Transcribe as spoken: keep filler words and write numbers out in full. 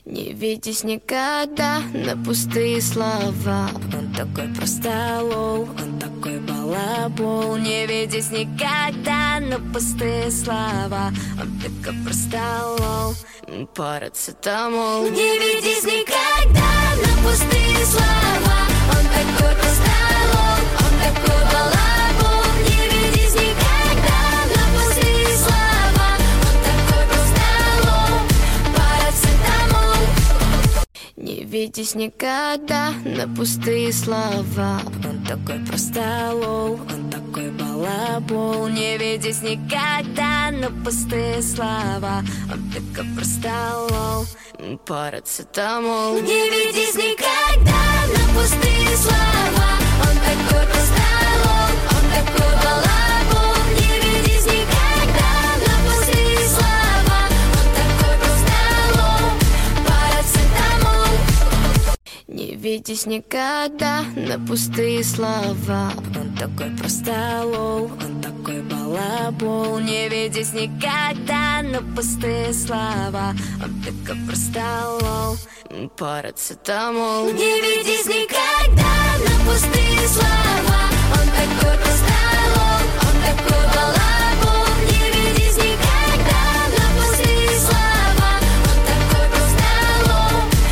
Не ведись никогда на пустые слова. Он такой простолол, он такой балабол. Не ведись никогда на пустые слова. Он такой простолол, парацетамол. Не ведись никогда на пустые слова. Он такой простолол, он такой балабол. Не ведись никогда на пустые слова. Он такой простолол, парацетамол. Не ведись никогда на пустые слова. Он такой простолол, он такой балабол. Не ведись никогда на пустые слова. Он такой простолол, парацетамол. Не ведись никогда на пустые слова. Он такой простолол, он такой балабол. Не ведись никогда на пустые слова. Он такой простолол, парацетамол. Не ведись никогда на пустые слова. Он такой простолол, он такой балабол. Не ведись никогда на пустые слова. Он такой простолол, парацетамол. Не ведись никогда на пустые слова.